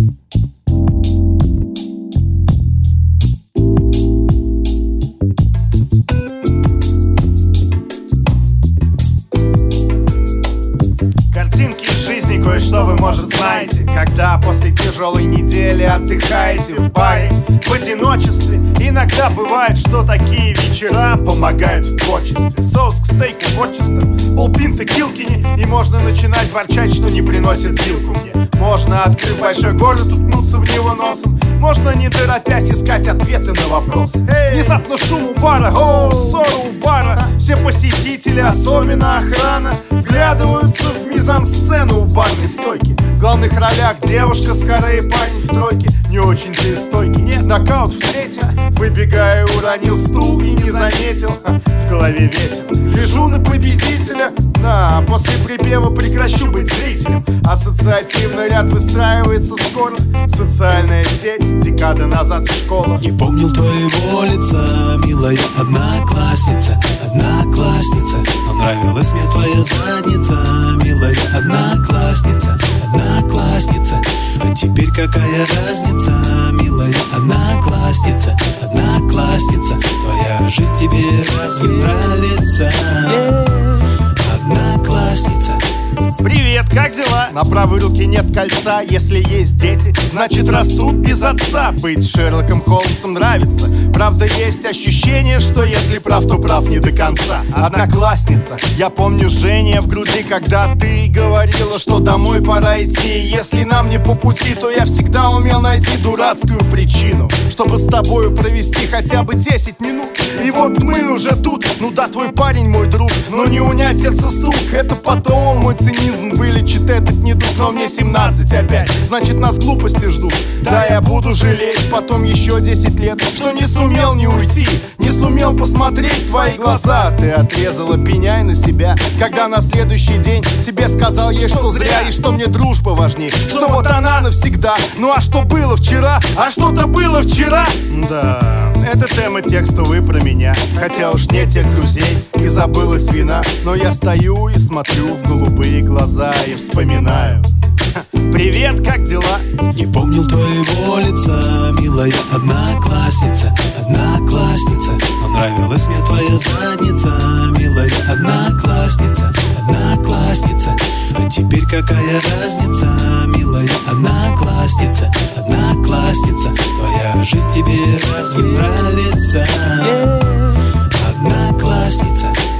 Кое-что вы, может, знаете, когда после тяжелой недели отдыхаете в баре в одиночестве. Иногда бывает, что такие вечера помогают в творчестве. Соус к стейку Worcester, полпинты Килкини, и можно начинать ворчать, что не приносит вилку мне. Можно, открыв большой город, уткнуться в него носом. Можно, не торопясь, искать ответы на вопросы. Внезапно шум у бара, ссора у бара. Все посетители, особенно охрана, вглядываются в мизансцену у барной стойки. В главных ролях девушка скорее парень в тройке. Не очень-то и стойки, нет, нокаут встретил. Выбегая, уронил стул и не заметил. В голове ветер, лежу на победителя. А после припева прекращу быть зрителем. Ассоциативный ряд выстраивается скоро. Социальная сеть, декада назад школа. Не помнил твоего лица, милая одноклассница, одноклассница. Но нравилась мне твоя задница, милая одноклассница, одноклассница. А теперь какая разница, милая одноклассница, одноклассница. Твоя жизнь тебе разве нравится? Одноклассница. Привет, как дела? На правой руке нет кольца. Если есть дети, значит растут без отца. Быть Шерлоком Холмсом нравится. Правда, есть ощущение, что если прав, то прав не до конца. Одноклассница, я помню жжение в груди, когда ты говорила, что домой пора идти. Если нам не по пути, то я всегда умел найти дурацкую причину, чтобы с тобою провести хотя бы 10 минут. И вот мы уже тут. Ну да, твой парень мой друг, но не унять сердце стук. Это потом мой цинизм вылечит этот недуг. Но мне 17 опять, значит нас глупости ждут. Да, я буду жалеть потом еще 10 лет, что не сумел не уйти, не сумел посмотреть в твои глаза. Ты отрезала, пеняй на себя, когда на следующий день тебе сказал ей, что зря, и что мне дружба важнее, что вот она навсегда. Ну а что было вчера? А что-то было вчера? Да, это тема текста, вы про меня. Хотя уж нет тех друзей, и забылась вина. Но я стою и смотрю в голубые глаза и вспоминаю. Привет, как дела? Не помнил твоего лица, милая одноклассница, одноклассница. Но нравилась мне твоя задница, милая одноклассница, одноклассница. А теперь какая разница, милая одноклассница, одноклассница. Твоя жизнь тебе разве нравится? Одноклассница.